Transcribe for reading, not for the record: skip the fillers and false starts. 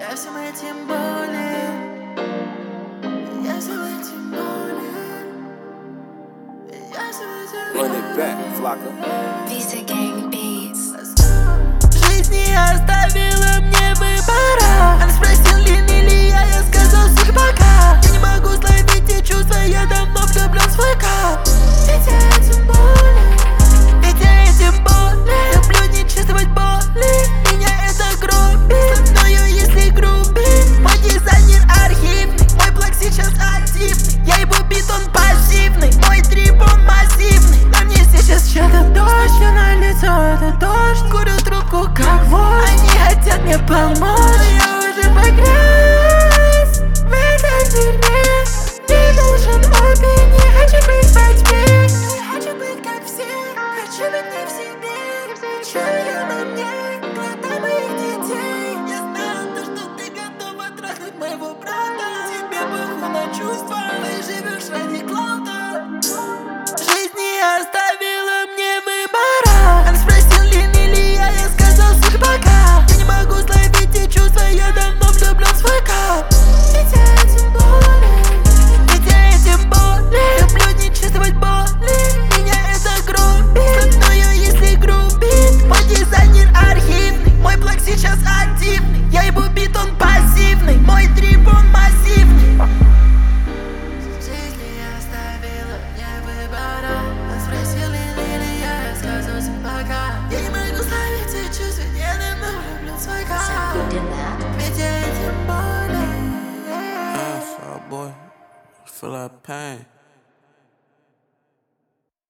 Я всем этим болен. Я всем этим болен. Я всем этим болен. Run it back, Flocka. Visa Gang Beats. Жизнь не оставила мне выбора. Она спросил, ли я сказал, сука, пока. Я не могу словить те чувства, я давно влюблен в свой кап. Ведь я этим болен. Ведь я этим болен. Люблю не чувствовать боли. Меня это гробит. Со мною если грубит. Мой дизайнер архивный. Мой блог сейчас активный. Я ебу бит, он пассивный. Мой трип, он массивный. На мне сейчас что-то дождь. На лицо это дождь. Курю трубку как вождь. Они хотят мне помочь. Я уже погряз в этой дерьме. Не нужен хобби, не хочу быть во тьме. Хочу быть как все, хочу быть не в себе. Чую на мне глаза моих детей. Я знаю то, что ты готова трахнуть моего брата. Тебе похуй на чувства, ты живешь ради клаута. Жизнь не оставила мне выбора. Он спросил, ли я сказал, сука, пока. Я не могу словить те чувства, я давно влюблен в свой кап. Ведь я этим болен. Ведь я этим болен. Люблю не чувствовать боли. Меня это гробит. Со мною если грубит. Мой дизайнер архивный. Мой блог сейчас активный. Я ебу бит, он пассивный. Мой трип, он массивный. Жизнь не оставила мне выбора. Он спросил, ли я сказал, пока. Я не могу словить те чувства, я давно влюблен в свой кап. Ведь я этим болен. Boy, you feel that pain.